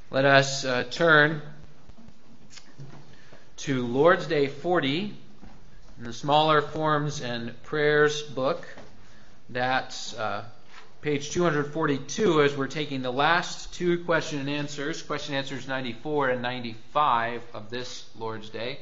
Let us turn to Lord's Day 40 in the Smaller Forms and Prayers book. That's page 242 as we're taking the last two question answers 94 and 95 of this Lord's Day.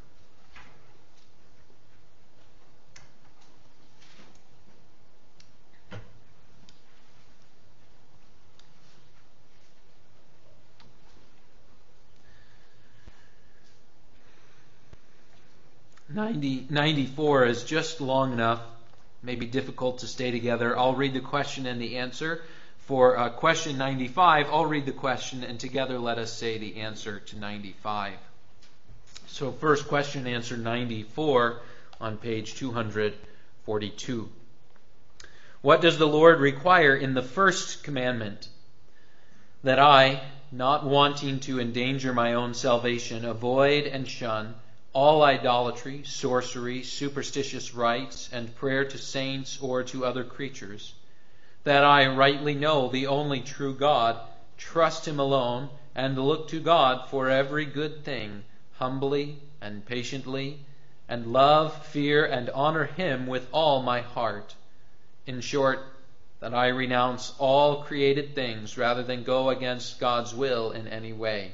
Ninety 94 is just long enough, maybe difficult to stay together. I'll read the question and the answer. For question 95, I'll read the question, and together let us say the answer to 95. So first question answer 94 on page 242. What does the Lord require in the first commandment? That I, not wanting to endanger my own salvation, avoid and shun all idolatry, sorcery, superstitious rites, and prayer to saints or to other creatures, that I rightly know the only true God, trust Him alone, and look to God for every good thing, humbly and patiently, and love, fear, and honor Him with all my heart. In short, that I renounce all created things rather than go against God's will in any way.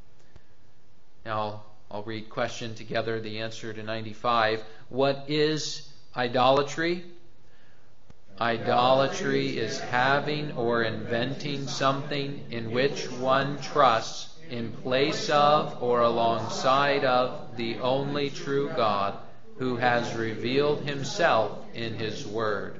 Now, I'll read question together, the answer to 95. What is idolatry? Idolatry is having or inventing something in which one trusts in place of or alongside of the only true God who has revealed Himself in His Word.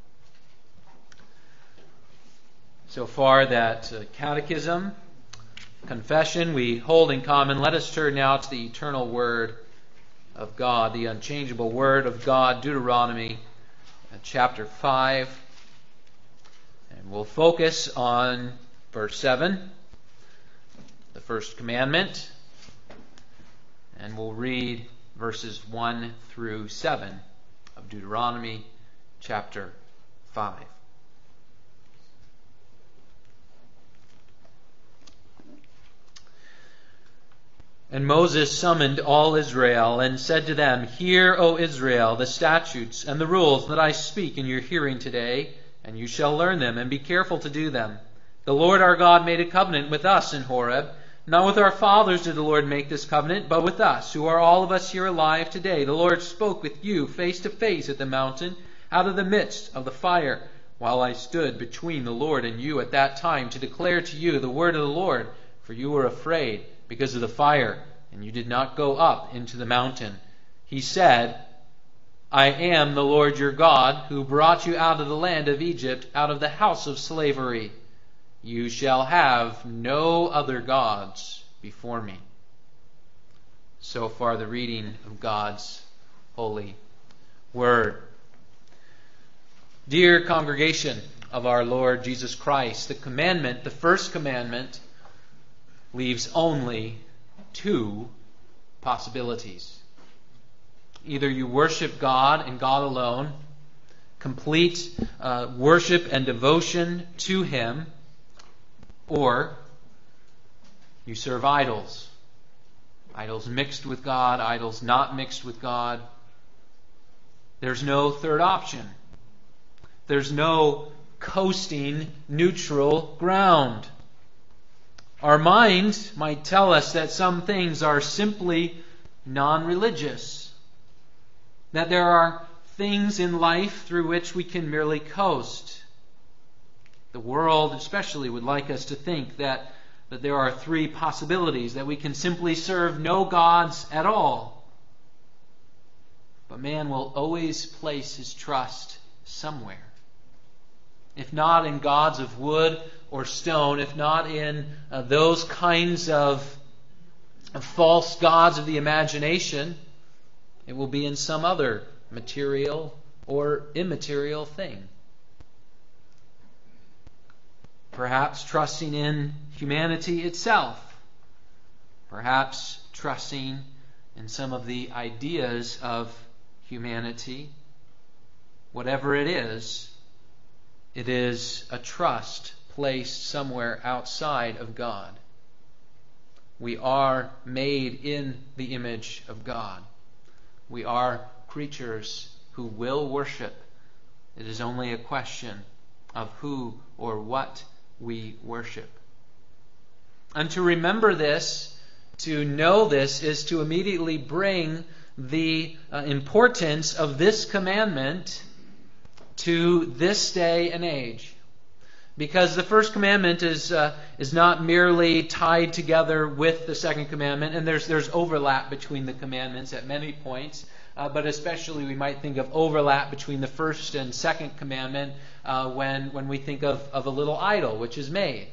So far that catechism, confession we hold in common. Let us turn now to the eternal Word of God, the unchangeable Word of God, Deuteronomy chapter 5. And we'll focus on verse 7, the first commandment, and we'll read verses 1 through 7 of Deuteronomy chapter 5. And Moses summoned all Israel and said to them, Hear, O Israel, the statutes and the rules that I speak in your hearing today, and you shall learn them and be careful to do them. The Lord our God made a covenant with us in Horeb. Not with our fathers did the Lord make this covenant, but with us, who are all of us here alive today. The Lord spoke with you face to face at the mountain, out of the midst of the fire, while I stood between the Lord and you at that time to declare to you the word of the Lord, for you were afraid because of the fire, and you did not go up into the mountain. He said, I am the Lord your God, who brought you out of the land of Egypt, out of the house of slavery. You shall have no other gods before me. So far the reading of God's holy word. Dear congregation of our Lord Jesus Christ, the commandment, the first commandment, leaves only two possibilities. Either you worship God and God alone, complete worship and devotion to Him, or you serve idols. Idols mixed with God, idols not mixed with God. There's no third option. There's no coasting neutral ground. Our mind might tell us that some things are simply non-religious, that there are things in life through which we can merely coast. The world especially would like us to think that there are three possibilities, that we can simply serve no gods at all. But man will always place his trust somewhere. If not in gods of wood or stone, if not in those kinds of false gods of the imagination, it will be in some other material or immaterial thing. Perhaps trusting in humanity itself. Perhaps trusting in some of the ideas of humanity. Whatever it is a trust placed somewhere outside of God. We are made in the image of God. We are creatures who will worship. It is only a question of who or what we worship. And to remember this, to know this, is to immediately bring the importance of this commandment to this day and age. Because the first commandment is not merely tied together with the second commandment, and there's overlap between the commandments at many points, but especially we might think of overlap between the first and second commandment when we think of a little idol which is made,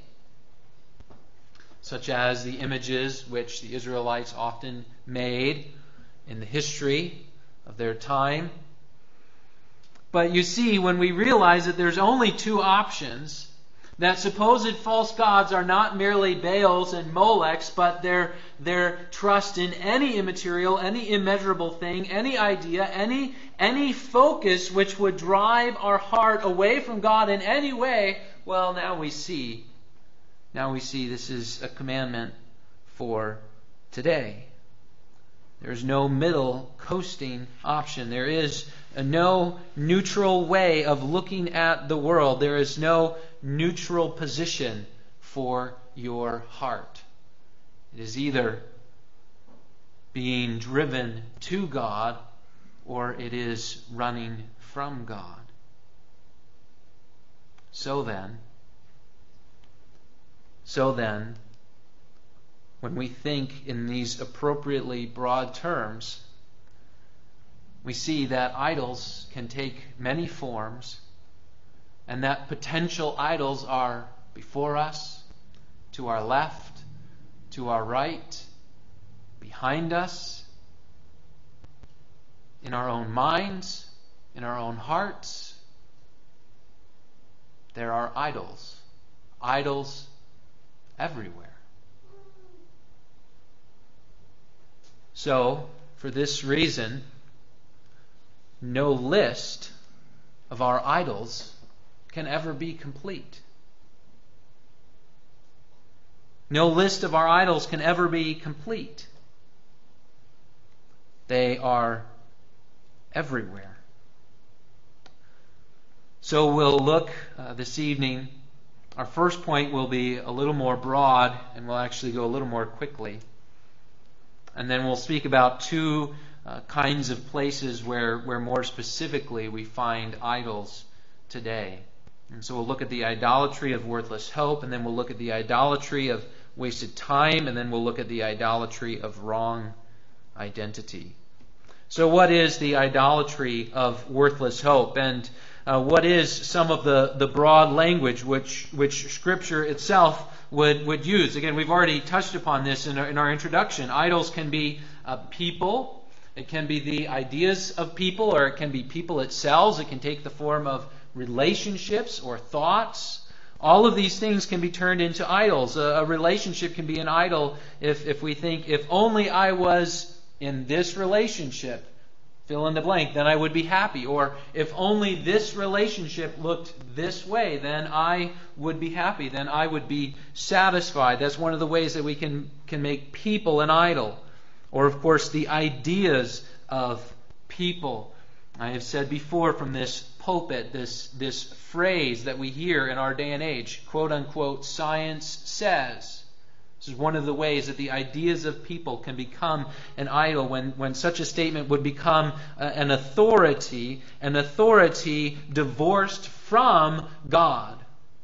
such as the images which the Israelites often made in the history of their time. But you see, when we realize that there's only two options, that supposed false gods are not merely Baals and Molechs, but their trust in any immaterial, any immeasurable thing, any idea, any focus which would drive our heart away from God in any way, well, now we see this is a commandment for today. There's no middle coasting option. There is no neutral way of looking at the world. There is no neutral position for your heart. It is either being driven to God or it is running from God. So then, when we think in these appropriately broad terms, we see that idols can take many forms, and that potential idols are before us, to our left, to our right, behind us, in our own minds, in our own hearts. There are idols everywhere. So, for this reason, no list of our idols can ever be complete. No list of our idols can ever be complete. They are everywhere. So we'll look this evening. Our first point will be a little more broad, and we'll actually go a little more quickly. And then we'll speak about two kinds of places where more specifically we find idols today. And so we'll look at the idolatry of worthless hope, and then we'll look at the idolatry of wasted time, and then we'll look at the idolatry of wrong identity. So what is the idolatry of worthless hope? And what is some of the broad language which Scripture itself would use? Again, we've already touched upon this in our introduction. Idols can be people. It can be the ideas of people, or it can be people itself. It can take the form of relationships or thoughts. All of these things can be turned into idols. A relationship can be an idol if we think, if only I was in this relationship, fill in the blank, then I would be happy. Or if only this relationship looked this way, then I would be happy. Then I would be satisfied. That's one of the ways that we can make people an idol. Or, of course, the ideas of people. I have said before from this pulpit, this phrase that we hear in our day and age, quote unquote, science says. This is one of the ways that the ideas of people can become an idol, when such a statement would become an authority divorced from God.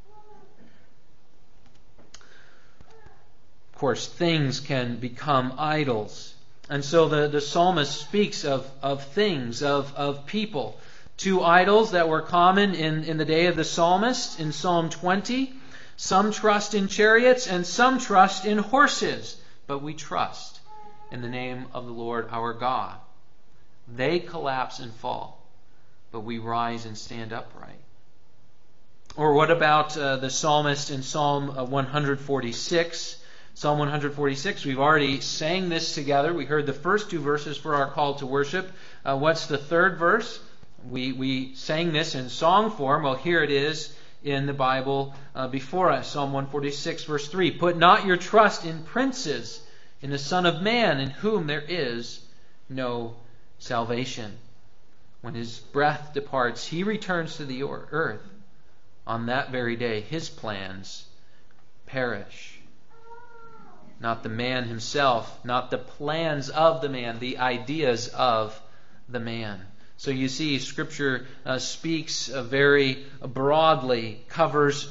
Of course, things can become idols. And so the psalmist speaks of things, of people. Two idols that were common in the day of the psalmist in Psalm 20. Some trust in chariots and some trust in horses, but we trust in the name of the Lord our God. They collapse and fall, but we rise and stand upright. Or what about the psalmist in Psalm 146? Psalm 146, we've already sang this together. We heard the first two verses for our call to worship. What's the third verse? We sang this in song form. Well, here it is in the Bible before us. Psalm 146, verse 3. Put not your trust in princes, in the Son of Man, in whom there is no salvation. When his breath departs, he returns to the earth. On that very day, his plans perish. Not the man himself, not the plans of the man, the ideas of the man. So you see, Scripture speaks very broadly, covers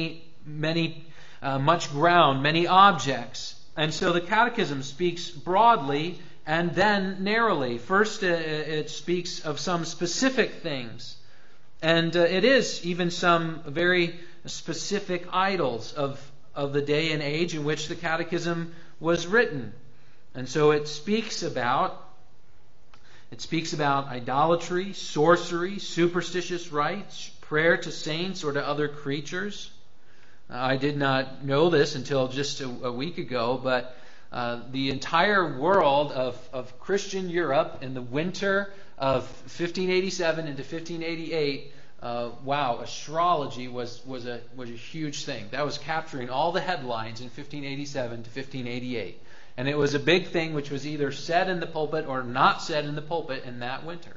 much ground, many objects. And so the Catechism speaks broadly and then narrowly. First, it speaks of some specific things. And it is even some very specific idols of the day and age in which the Catechism was written. And so it speaks about idolatry, sorcery, superstitious rites, prayer to saints or to other creatures. I did not know this until just a week ago, but the entire world of Christian Europe in the winter of 1587 into 1588, astrology was a huge thing. That was capturing all the headlines in 1587 to 1588. And it was a big thing which was either said in the pulpit or not said in the pulpit in that winter.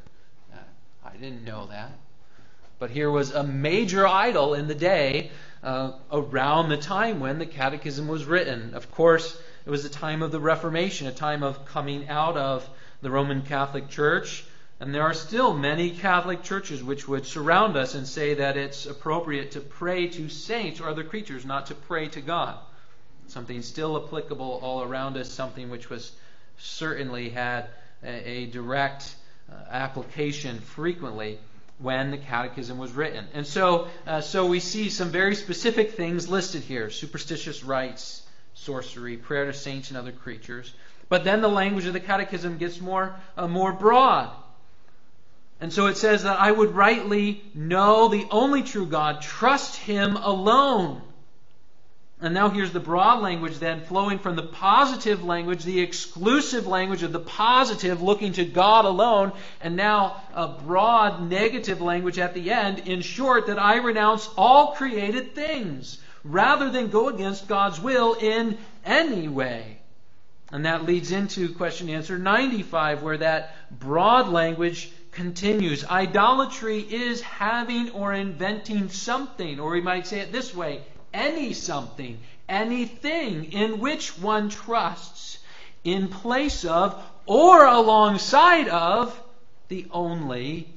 I didn't know that. But here was a major idol in the day around the time when the Catechism was written. Of course, it was the time of the Reformation, a time of coming out of the Roman Catholic Church. And there are still many Catholic churches which would surround us and say that it's appropriate to pray to saints or other creatures, not to pray to God. Something still applicable all around us, something which was certainly had a direct application frequently when the Catechism was written. And so we see some very specific things listed here: superstitious rites, sorcery, prayer to saints and other creatures. But then the language of the Catechism gets more broad. And so it says that I would rightly know the only true God, trust Him alone. And now here's the broad language then, flowing from the positive language, the exclusive language of the positive, looking to God alone, and now a broad negative language at the end. In short, that I renounce all created things, rather than go against God's will in any way. And that leads into question and answer 95, where that broad language continues. Idolatry is having or inventing something, or we might say it this way: any something, anything in which one trusts in place of or alongside of the only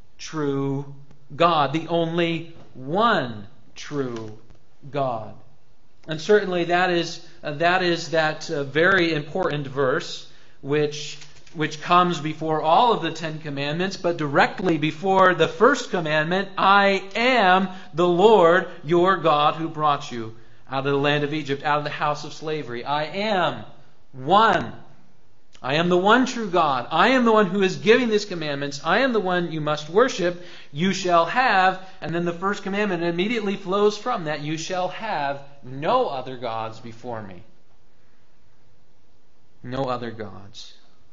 true God, the only one true God. And certainly that is that very important verse which comes before all of the Ten Commandments, but directly before the first commandment: I am the Lord your God who brought you out of the land of Egypt, out of the house of slavery. I am one. I am the one true God. I am the one who is giving these commandments. I am the one you must worship. You shall have, and then the first commandment immediately flows from that: you shall have no other gods before me. No other gods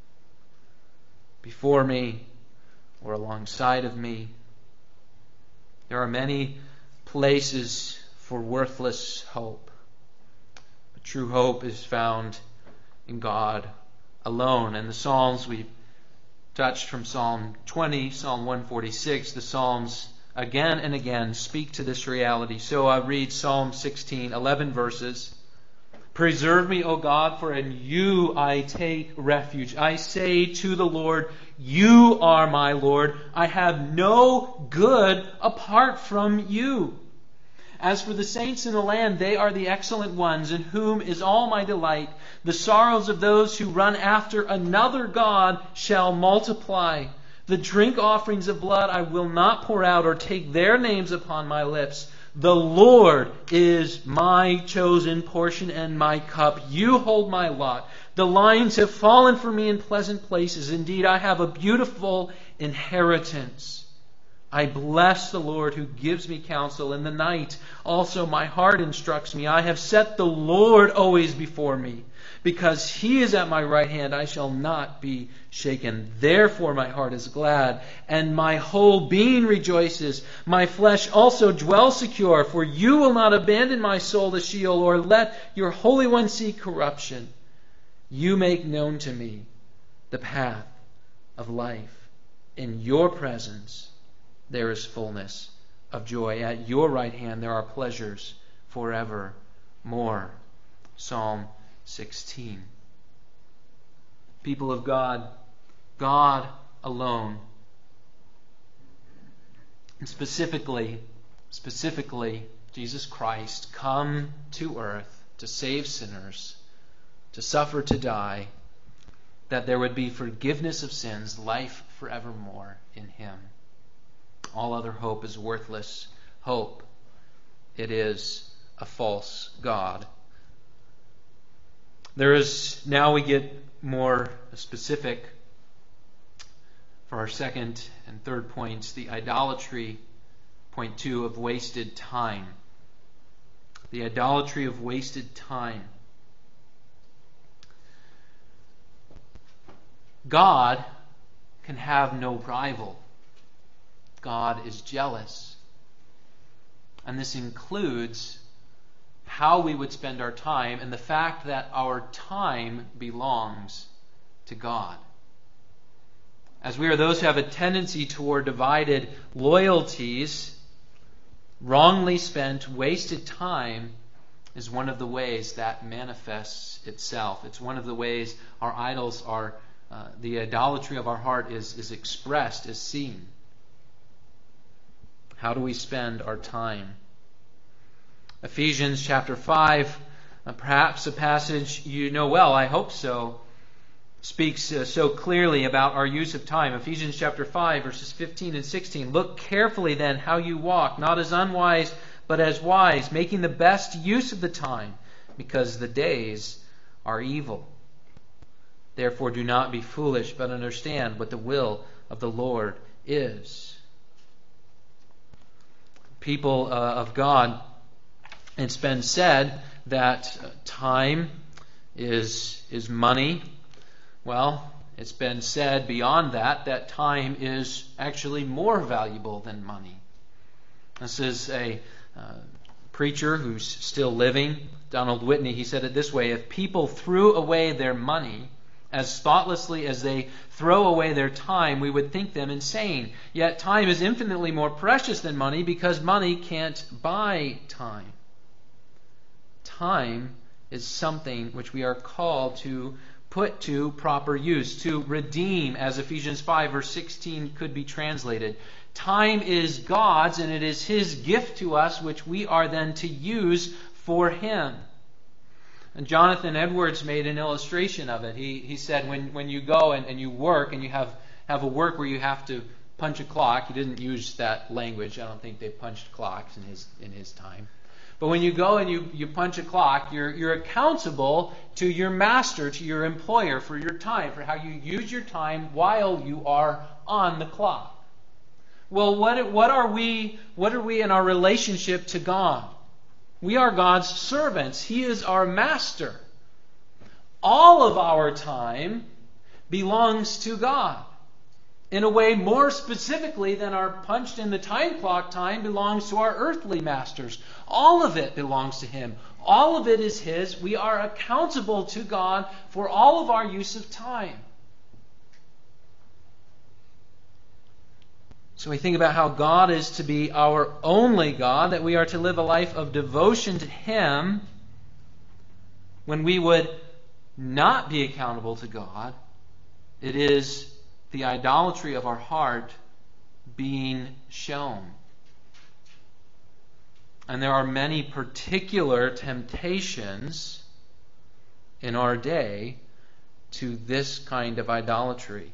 before me or alongside of me. There are many places for worthless hope, but true hope is found in God alone. And the Psalms we've touched, from Psalm 20, Psalm 146, the Psalms again and again speak to this reality. So I read Psalm 16, 11 verses. Preserve me, O God, for in you I take refuge. I say to the Lord, you are my Lord. I have no good apart from you. As for the saints in the land, they are the excellent ones, in whom is all my delight. The sorrows of those who run after another God shall multiply. The drink offerings of blood I will not pour out, or take their names upon my lips. The Lord is my chosen portion and my cup. You hold my lot. The lines have fallen for me in pleasant places. Indeed, I have a beautiful inheritance. I bless the Lord who gives me counsel in the night. Also my heart instructs me. I have set the Lord always before me. Because He is at my right hand, I shall not be shaken. Therefore my heart is glad, and my whole being rejoices. My flesh also dwells secure, for you will not abandon my soul to Sheol, or let your Holy One see corruption. You make known to me the path of life. In your presence there is fullness of joy. At your right hand there are pleasures forevermore. Psalm 16. People of God, God alone, and specifically Jesus Christ, come to earth to save sinners, to suffer, to die, that there would be forgiveness of sins, life forevermore in Him. All other hope is worthless hope. It is a false god. Now we get more specific for our second and third points, the idolatry, point 2, of wasted time. The idolatry of wasted time. God can have no rival. God is jealous. And this includes how we would spend our time and the fact that our time belongs to God. As we are those who have a tendency toward divided loyalties, wrongly spent, wasted time is one of the ways that manifests itself. It's one of the ways our idols are, the idolatry of our heart is expressed, is seen. How do we spend our time? Ephesians chapter 5, perhaps a passage you know well, I hope so, speaks so clearly about our use of time. Ephesians chapter 5, verses 15 and 16. Look carefully then how you walk, not as unwise, but as wise, making the best use of the time, because the days are evil. Therefore do not be foolish, but understand what the will of the Lord is. People of God, it's been said that time is money. Well, it's been said beyond that time is actually more valuable than money. This is a preacher who's still living, Donald Whitney. He said it this way: if people threw away their money as thoughtlessly as they throw away their time, we would think them insane. Yet time is infinitely more precious than money because money can't buy time. Time is something which we are called to put to proper use, to redeem, as Ephesians 5 verse 16 could be translated. Time is God's, and it is His gift to us, which we are then to use for Him. And Jonathan Edwards made an illustration of it. He said when you go and you work and you have a work where you have to punch a clock, he didn't use that language. I don't think they punched clocks in his time. But when you go and you punch a clock, you're accountable to your master, to your employer, for your time, for how you use your time while you are on the clock. Well, what are we in our relationship to God? We are God's servants. He is our master. All of our time belongs to God. In a way more specifically than our punched in the time clock time belongs to our earthly masters. All of it belongs to Him. All of it is His. We are accountable to God for all of our use of time. So we think about how God is to be our only God, that we are to live a life of devotion to Him. When we would not be accountable to God, it is the idolatry of our heart being shown. And there are many particular temptations in our day to this kind of idolatry.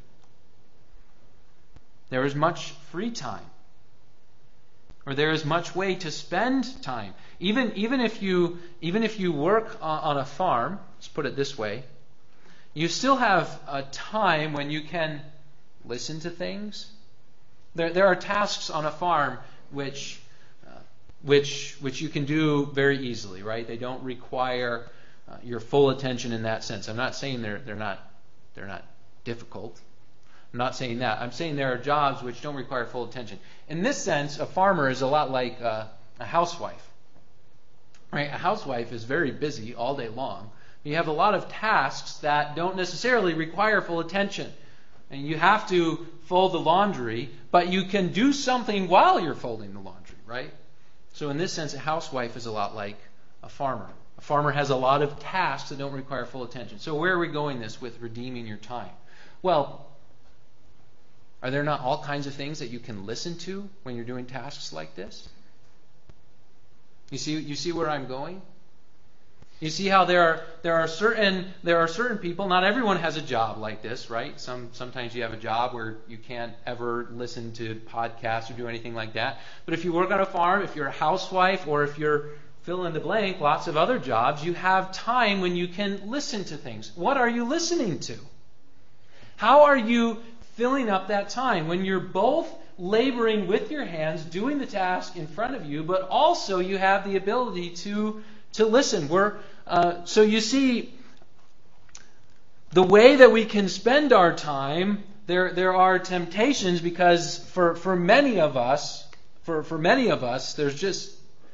There is much free time, or there is much way to spend time. Even if you work on a farm, let's put it this way, you still have a time when you can listen to things. There are tasks on a farm which you can do very easily, right? They don't require your full attention in that sense. I'm not saying they're not difficult. I'm not saying that. I'm saying there are jobs which don't require full attention. In this sense, a farmer is a lot like a housewife. Right? A housewife is very busy all day long, You have a lot of tasks that don't necessarily require full attention. And you have to fold the laundry, but you can do something while you're folding the laundry, right? So in this sense, a housewife is a lot like a farmer. A farmer has a lot of tasks that don't require full attention. So where are we going this with redeeming your time? Well, are there not all kinds of things that you can listen to when you're doing tasks like this? You see where I'm going? You see how there are certain people. Not everyone has a job like this, right? Sometimes you have a job where you can't ever listen to podcasts or do anything like that. But if you work on a farm, if you're a housewife, or if you're fill in the blank, lots of other jobs, you have time when you can listen to things. What are you listening to? How are you filling up that time when you're both laboring with your hands, doing the task in front of you, but also you have the ability to listen? So you see, the way that we can spend our time, there are temptations, because for many of us, there's just,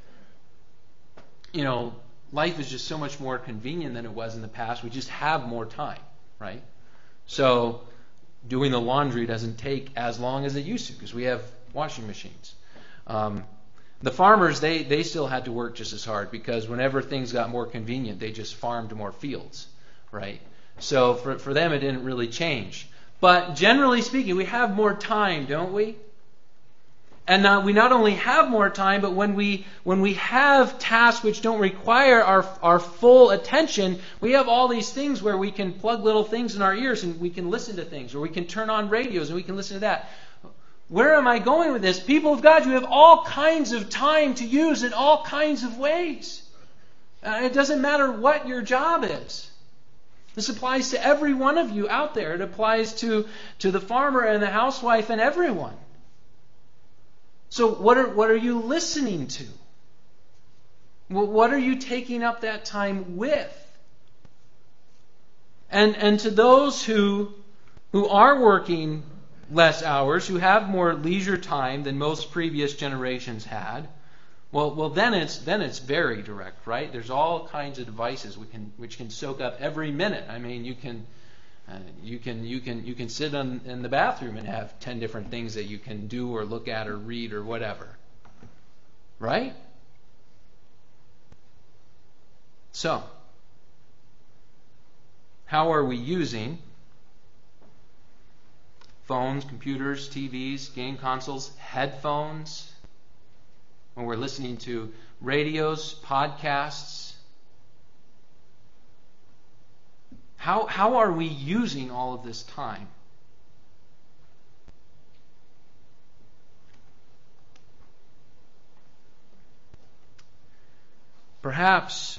life is just so much more convenient than it was in the past. We just have more time, right? So doing the laundry doesn't take as long as it used to, because we have washing machines. The farmers, they still had to work just as hard, because whenever things got more convenient, they just farmed more fields, right? So for them, it didn't really change. But generally speaking, we have more time, don't we? And we not only have more time, but when we have tasks which don't require our full attention, we have all these things where we can plug little things in our ears and we can listen to things, or we can turn on radios and we can listen to that. Where am I going with this? People of God, you have all kinds of time to use in all kinds of ways. It doesn't matter what your job is. This applies to every one of you out there. It applies to the farmer and the housewife and everyone. So what are you listening to? What are you taking up that time with? And to those who are working less hours, who have more leisure time than most previous generations had, well then it's very direct, right? There's all kinds of devices which can soak up every minute. I mean, you can sit in the bathroom and have 10 different things that you can do or look at or read or whatever, right? So, how are we using phones, computers, TVs, game consoles, headphones, when we're listening to radios, podcasts? How are we using all of this time? Perhaps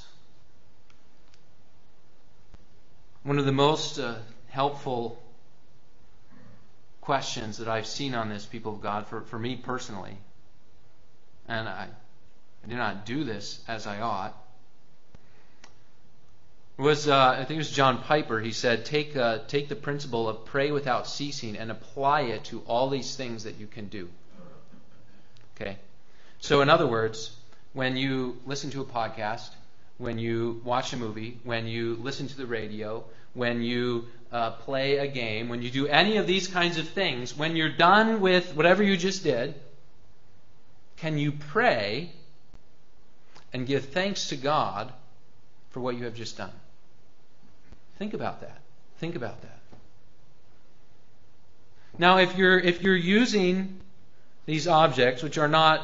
one of the most helpful questions that I've seen on this, people of God, for me personally, and I did not do this as I ought, was I think it was John Piper. He said, take the principle of pray without ceasing and apply it to all these things that you can do. Okay? So in other words, when you listen to a podcast, when you watch a movie, when you listen to the radio, when you play a game, when you do any of these kinds of things, when you're done with whatever you just did, can you pray and give thanks to God for what you have just done? Think about that. Think about that. Now, if you're using these objects, which are not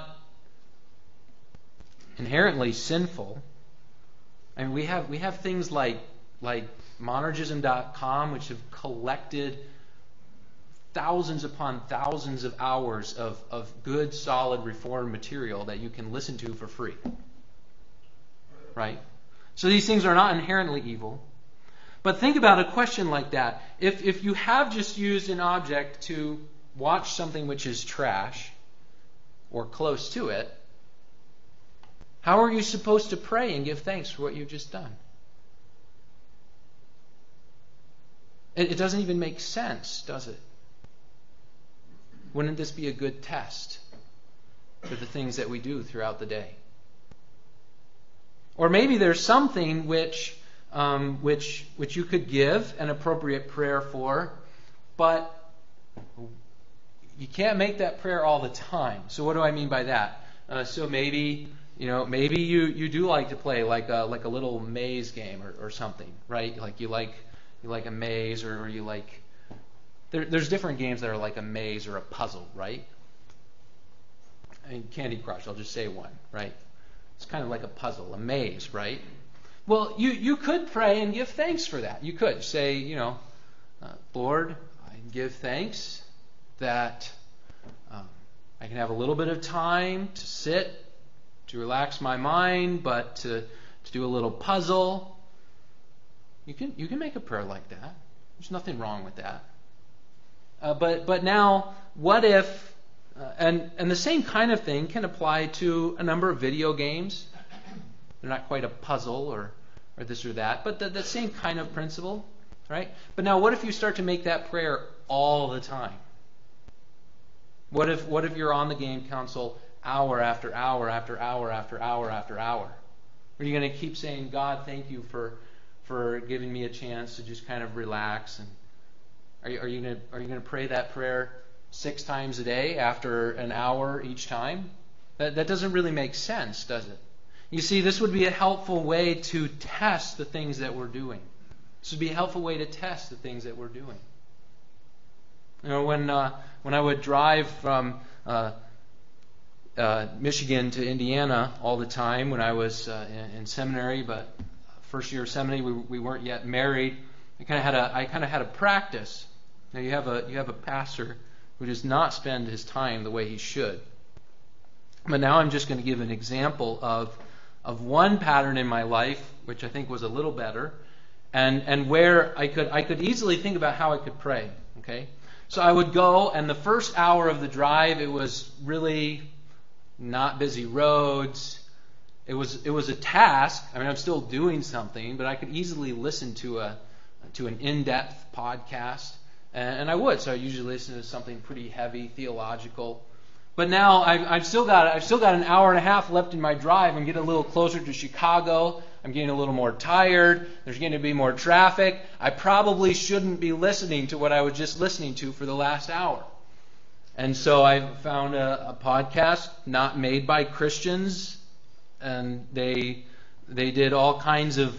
inherently sinful, I mean, we have things like monergism.com, which have collected thousands upon thousands of hours of good, solid Reformed material that you can listen to for free. Right? So these things are not inherently evil. But think about a question like that. If you have just used an object to watch something which is trash, or close to it, how are you supposed to pray and give thanks for what you've just done? It doesn't even make sense, does it? Wouldn't this be a good test for the things that we do throughout the day? Or maybe there's something which which you could give an appropriate prayer for, but you can't make that prayer all the time. So what do I mean by that? So maybe you do like to play like a little maze game or something, right? Like you like a maze, or you like there's different games that are like a maze or a puzzle, right? I mean, Candy Crush, I'll just say one, right? It's kind of like a puzzle, a maze, right? Well, you could pray and give thanks for that. You could say, Lord, I give thanks that I can have a little bit of time to sit, to relax my mind, but to do a little puzzle. You can make a prayer like that. There's nothing wrong with that. But now, what if? And the same kind of thing can apply to a number of video games. They're not quite a puzzle or this or that, but the same kind of principle, right? But now, what if you start to make that prayer all the time? What if you're on the game console hour after hour after hour after hour after hour? Are you going to keep saying, God, thank you for giving me a chance to just kind of relax? And are you going to pray that prayer 6 times a day after an hour each time? That doesn't really make sense, does it? You see, this would be a helpful way to test the things that we're doing. This would be a helpful way to test the things that we're doing. When I would drive from Michigan to Indiana all the time when I was in seminary, but first year of seminary we weren't yet married. I kind of had a practice. Now you have a pastor who does not spend his time the way he should. But now I'm just going to give an example of one pattern in my life which I think was a little better, and where I could easily think about how I could pray. Okay, so I would go, and the first hour of the drive, it was really not busy roads. It was a task. I mean, I'm still doing something, but I could easily listen to an in-depth podcast, and I would. So I usually listen to something pretty heavy, theological. But now I've still got an hour and a half left in my drive. I'm getting a little closer to Chicago. I'm getting a little more tired. There's going to be more traffic. I probably shouldn't be listening to what I was just listening to for the last hour. And so I found a podcast not made by Christians, and they did all kinds of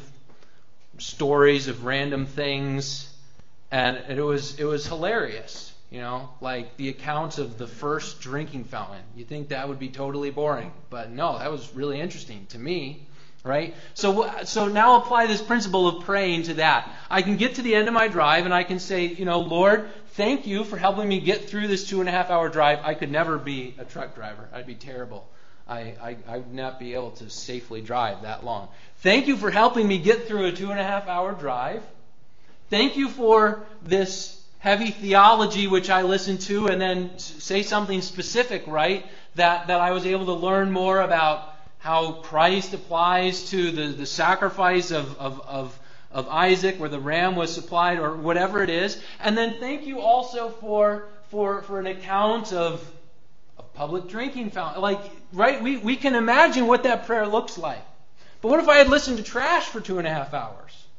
stories of random things, and it was hilarious. Like the accounts of the first drinking fountain. You think that would be totally boring, but no, that was really interesting to me, right? So now apply this principle of praying to that. I can get to the end of my drive and I can say, Lord, thank you for helping me get through this 2.5 hour drive. I could never be a truck driver. I'd be terrible. I would not be able to safely drive that long. Thank you for helping me get through a 2.5 hour drive. Thank you for this heavy theology which I listened to, and then say something specific, right? That I was able to learn more about how Christ applies to the sacrifice of Isaac, where the ram was supplied, or whatever it is. And then thank you also for an account of public drinking fountain. Like, right? We can imagine what that prayer looks like. But what if I had listened to trash for 2.5 hours?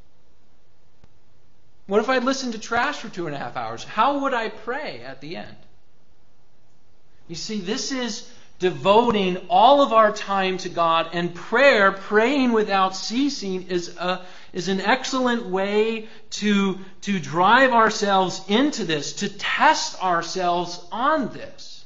What if I'd listened to trash for 2.5 hours? How would I pray at the end? You see, this is devoting all of our time to God, and praying without ceasing, is an excellent way to drive ourselves into this, to test ourselves on this.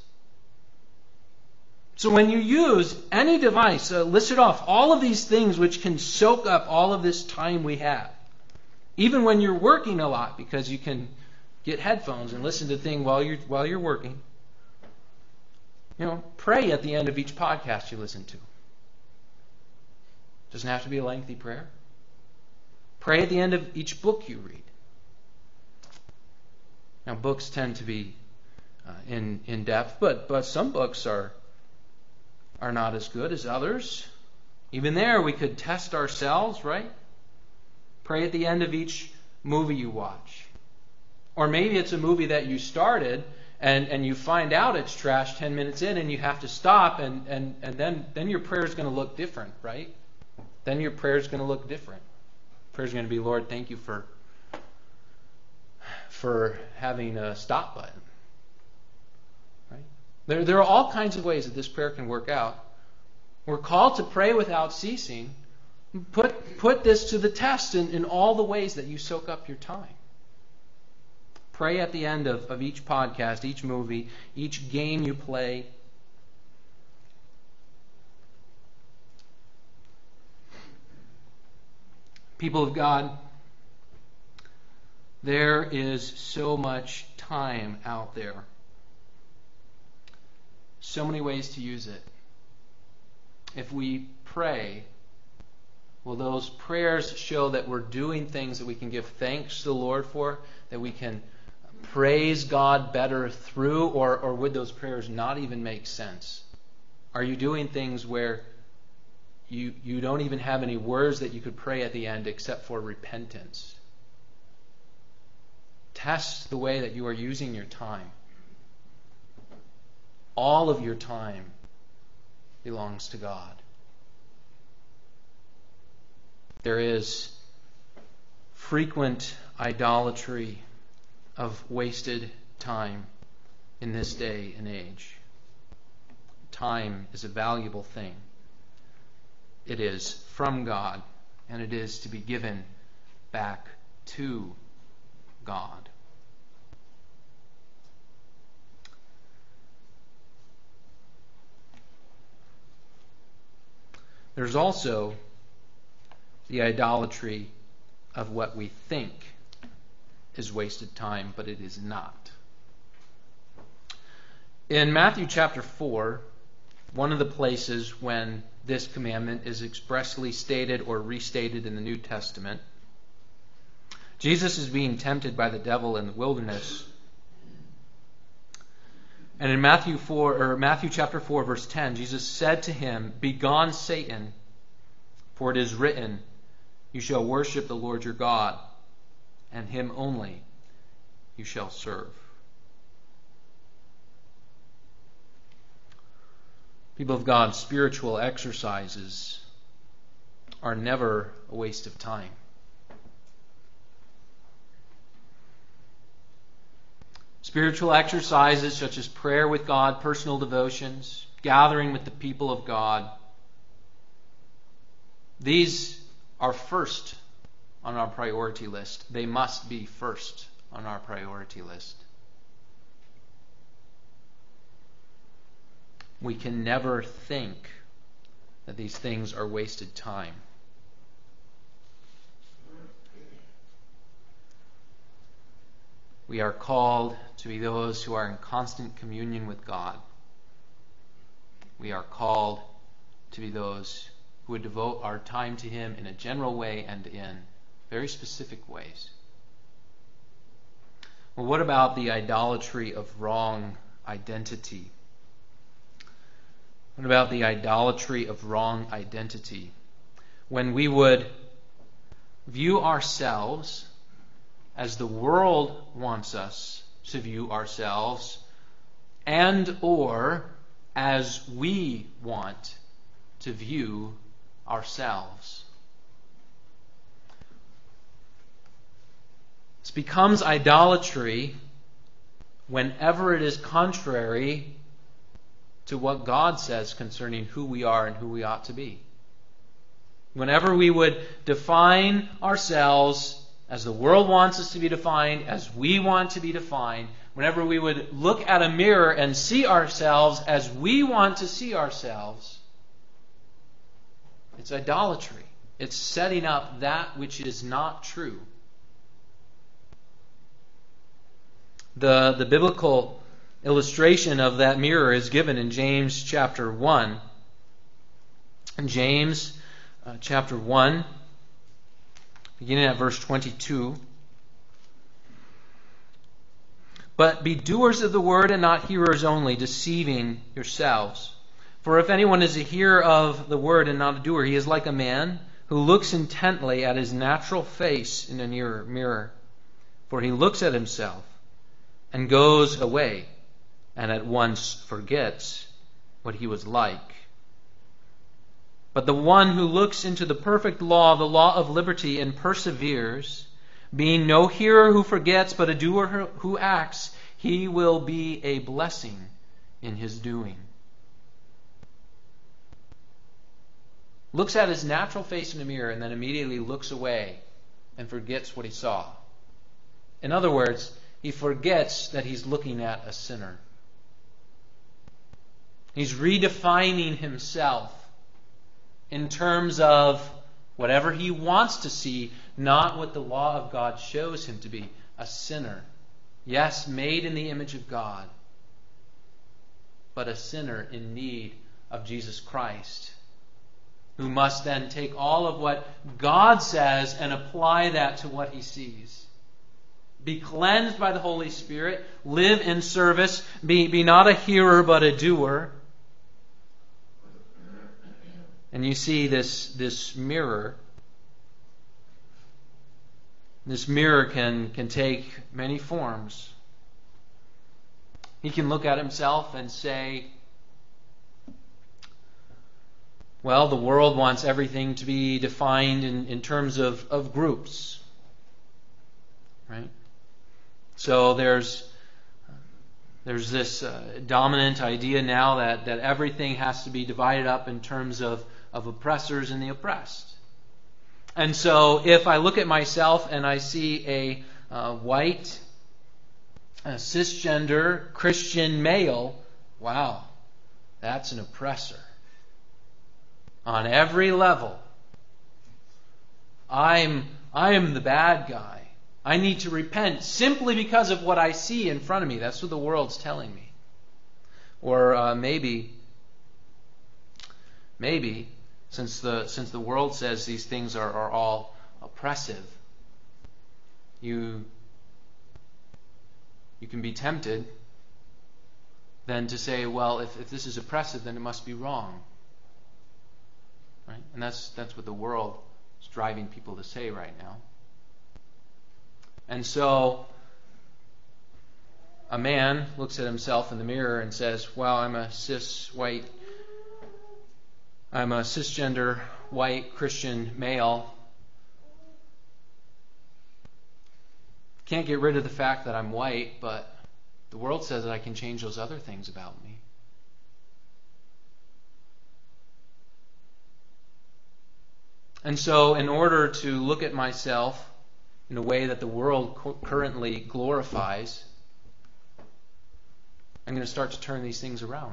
So when you use any device, list it off, all of these things which can soak up all of this time we have. Even when you're working a lot, because you can get headphones and listen to things while you're working. Pray at the end of each podcast you listen to. Doesn't have to be a lengthy prayer. Pray at the end of each book you read. Now, books tend to be in depth, but some books are not as good as others. Even there, we could test ourselves, right? Pray at the end of each movie you watch. Or maybe it's a movie that you started and you find out it's trash 10 minutes in and you have to stop, and then your prayer is going to look different, right? Then your prayer is going to look different. Prayer's going to be, Lord, thank you for having a stop button. Right? There are all kinds of ways that this prayer can work out. We're called to pray without ceasing. Put this to the test in all the ways that you soak up your time. Pray at the end of each podcast, each movie, each game you play. People of God, there is so much time out there. So many ways to use it. If we pray, will those prayers show that we're doing things that we can give thanks to the Lord for, that we can praise God better through, or would those prayers not even make sense? Are you doing things where you don't even have any words that you could pray at the end except for repentance? Test the way that you are using your time. All of your time belongs to God. There is frequent idolatry of wasted time in this day and age. Time is a valuable thing. It is from God, and it is to be given back to God. There's also the idolatry of what we think is wasted time, but it is not. In Matthew chapter 4, one of the places when this commandment is expressly stated or restated in the New Testament, Jesus is being tempted by the devil in the wilderness. And in Matthew chapter 4, verse 10, Jesus said to him, "Begone, Satan, for it is written, you shall worship the Lord your God, and him only you shall serve." People of God, spiritual exercises are never a waste of time. Spiritual exercises such as prayer with God, personal devotions, gathering with the people of God, these are first on our priority list. They must be first on our priority list. We can never think that these things are wasted time. We are called to be those who are in constant communion with God. We are called to be those who would devote our time to Him in a general way and in very specific ways. Well, what about the idolatry of wrong identity? What about the idolatry of wrong identity? When we would view ourselves as the world wants us to view ourselves, and or as we want to view ourselves. This becomes idolatry whenever it is contrary to what God says concerning who we are and who we ought to be. Whenever we would define ourselves as the world wants us to be defined, as we want to be defined, whenever we would look at a mirror and see ourselves as we want to see ourselves, it's idolatry. It's setting up that which is not true. The biblical illustration of that mirror is given in James chapter 1. In James chapter 1, beginning at verse 22. "But be doers of the word and not hearers only, deceiving yourselves. For if anyone is a hearer of the word and not a doer, he is like a man who looks intently at his natural face in a mirror. For he looks at himself and goes away and at once forgets what he was like. But the one who looks into the perfect law, the law of liberty, and perseveres, being no hearer who forgets, but a doer who acts, he will be a blessing in his doing. Looks at his natural face in the mirror and then immediately looks away and forgets what he saw. In other words, he forgets that he's looking at a sinner. He's redefining himself in terms of whatever he wants to see, not what the law of God shows him to be, a sinner. Yes, made in the image of God, but a sinner in need of Jesus Christ, who must then take all of what God says and apply that to what he sees. Be cleansed by the Holy Spirit, live in service, be not a hearer but a doer. And you see this mirror. This mirror can take many forms. He can look at himself and say, well, the world wants everything to be defined in terms of groups. Right? So there's this dominant idea now that everything has to be divided up in terms of oppressors and the oppressed. And so if I look at myself and I see a white, cisgender Christian male, wow, that's an oppressor. On every level. I am the bad guy. I need to repent simply because of what I see in front of me. That's what the world's telling me. Or maybe, since the world says these things are all oppressive, you can be tempted then to say, well, if this is oppressive, then it must be wrong. Right? And that's what the world is driving people to say right now. And so a man looks at himself in the mirror and says, well, I'm a cisgender white Christian male. Can't get rid of the fact that I'm white, but the world says that I can change those other things about me. And so in order to look at myself in a way that the world currently glorifies, I'm going to start to turn these things around.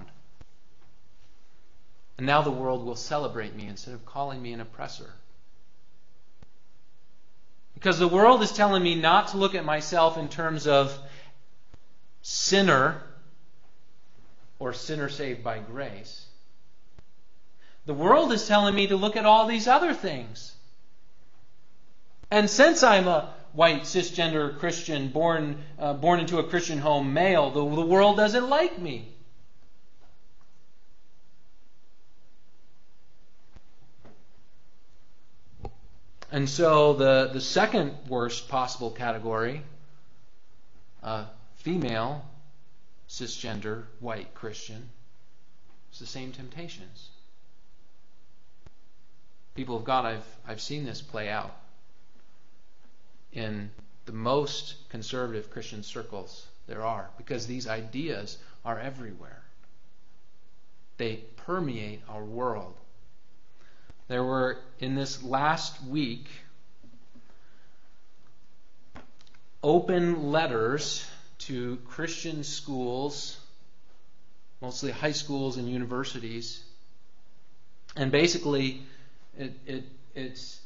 And now the world will celebrate me instead of calling me an oppressor. Because the world is telling me not to look at myself in terms of sinner or sinner saved by grace. The world is telling me to look at all these other things. And since I'm a white, cisgender Christian, born into a Christian home male, the world doesn't like me. And so the second worst possible category, female, cisgender, white Christian, it's the same temptations. People of God, I've seen this play out in the most conservative Christian circles there are, because these ideas are everywhere. They permeate our world. There were, in this last week, open letters to Christian schools, mostly high schools and universities, and basically it's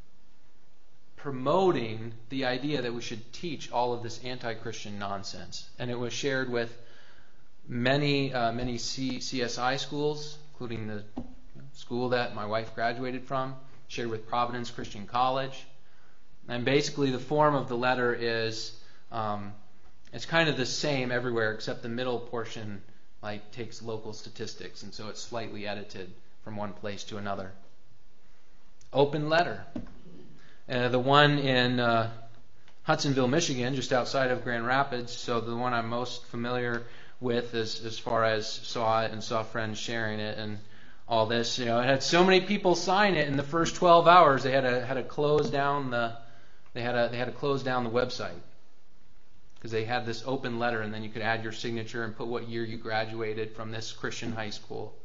promoting the idea that we should teach all of this anti-Christian nonsense. And it was shared with many CSI schools, including the school that my wife graduated from, shared with Providence Christian College. And basically the form of the letter is, it's kind of the same everywhere, except the middle portion takes local statistics, and so it's slightly edited from one place to another. Open letter. The one in Hudsonville, Michigan, just outside of Grand Rapids, so the one I'm most familiar with as far as saw it and saw friends sharing it. And all this. It had so many people sign it in the first 12 hours. They had to close down the website because they had this open letter, and then you could add your signature and put what year you graduated from this Christian high school.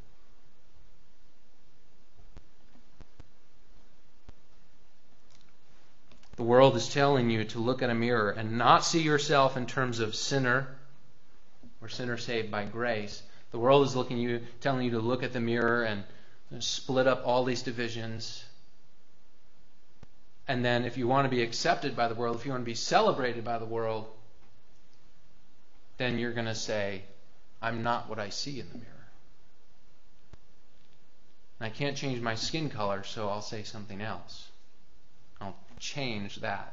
The world is telling you to look at a mirror and not see yourself in terms of sinner or sinner saved by grace. The world is telling you to look at the mirror and split up all these divisions. And then if you want to be accepted by the world, if you want to be celebrated by the world, then you're going to say, I'm not what I see in the mirror. And I can't change my skin color, so I'll say something else. I'll change that.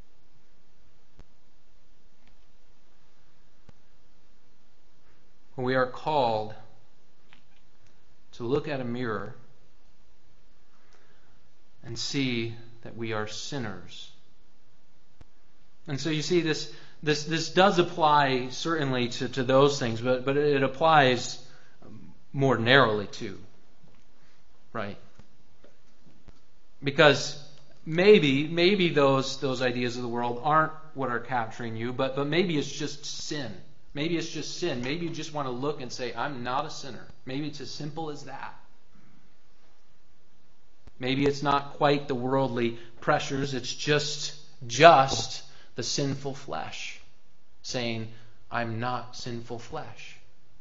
We are called to look at a mirror and see that we are sinners. And so you see this does apply certainly to those things, but it applies more narrowly too. Right? Because maybe those ideas of the world aren't what are capturing you, but maybe it's just sin. Maybe it's just sin. Maybe you just want to look and say, I'm not a sinner. Maybe it's as simple as that. Maybe it's not quite the worldly pressures. It's just the sinful flesh saying, I'm not sinful flesh.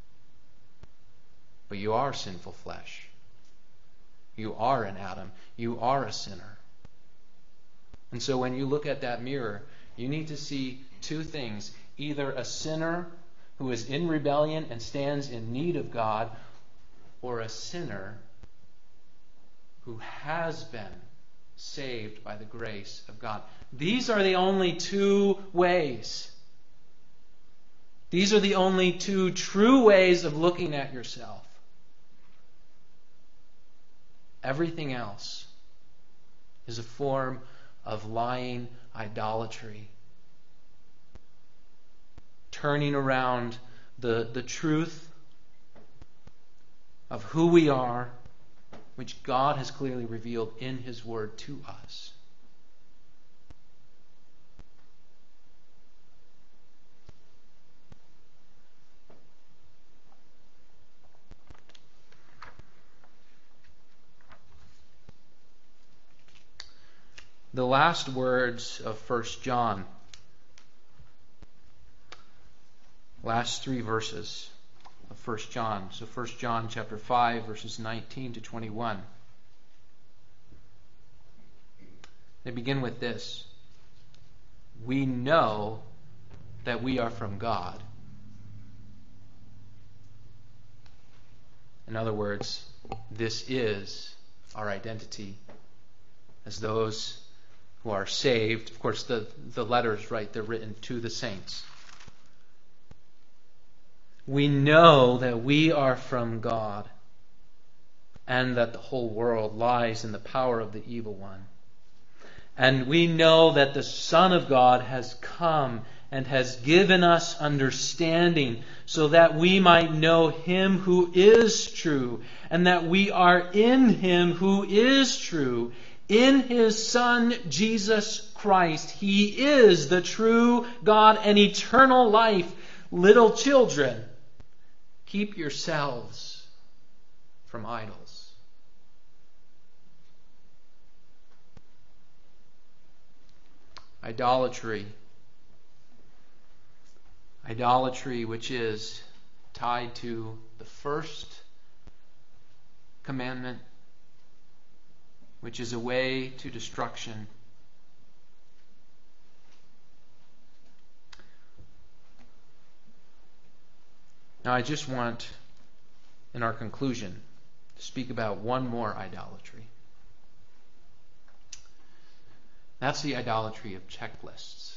But you are sinful flesh. You are an Adam. You are a sinner. And so when you look at that mirror, you need to see two things. Either a sinner who is in rebellion and stands in need of God, or a sinner who has been saved by the grace of God. These are the only two ways. These are the only two true ways of looking at yourself. Everything else is a form of lying idolatry. Turning around the truth of who we are, which God has clearly revealed in His Word to us. The last words of 1 John. Last three verses of 1 John. So 1 John chapter 5, verses 19 to 21. They begin with this. We know that we are from God. In other words, this is our identity as those who are saved. Of course, the letters, right, they're written to the saints. We know that we are from God and that the whole world lies in the power of the evil one. And we know that the Son of God has come and has given us understanding so that we might know Him who is true, and that we are in Him who is true, in His Son, Jesus Christ. He is the true God and eternal life. Little children, keep yourselves from idols. Idolatry. Idolatry, which is tied to the first commandment, which is a way to destruction. Now, I just want, in our conclusion, to speak about one more idolatry. That's the idolatry of checklists.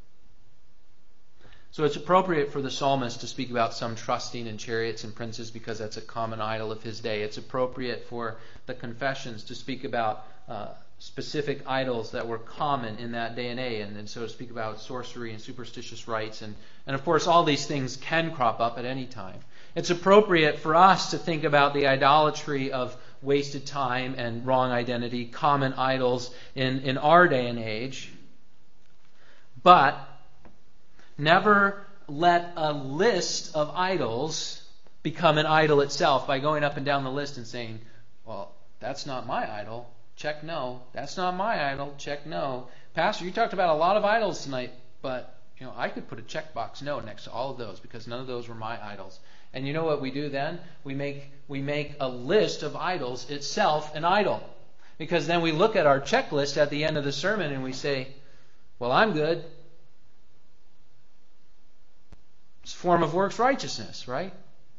So it's appropriate for the psalmist to speak about some trusting in chariots and princes because that's a common idol of his day. It's appropriate for the confessions to speak about specific idols that were common in that day and age, and so to speak about sorcery and superstitious rites. And of course, all these things can crop up at any time. It's appropriate for us to think about the idolatry of wasted time and wrong identity, common idols in our day and age. But never let a list of idols become an idol itself by going up and down the list and saying, well, that's not my idol. Check no. That's not my idol. Check no. Pastor, you talked about a lot of idols tonight, but I could put a checkbox no next to all of those because none of those were my idols. And you know what we do then? We make a list of idols itself an idol. Because then we look at our checklist at the end of the sermon and we say, well, I'm good. It's a form of works righteousness, right?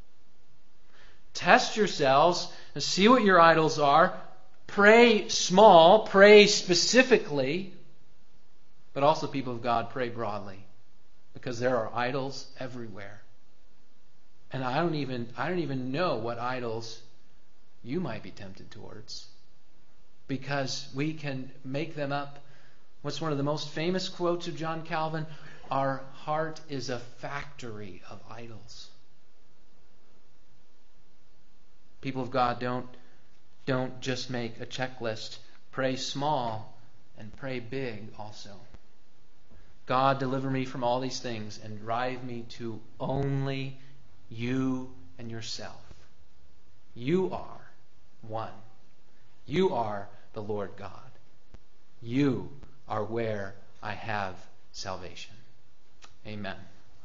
Test yourselves and see what your idols are. Pray small, pray specifically, but also, people of God, pray broadly, because there are idols everywhere. And I don't even know what idols you might be tempted towards, because we can make them up. What's one of the most famous quotes of John Calvin? Our heart is a factory of idols. People of God, don't just make a checklist. Pray small and pray big also. God, deliver me from all these things and drive me to only you and yourself. You are one. You are the Lord God. You are where I have salvation. Amen.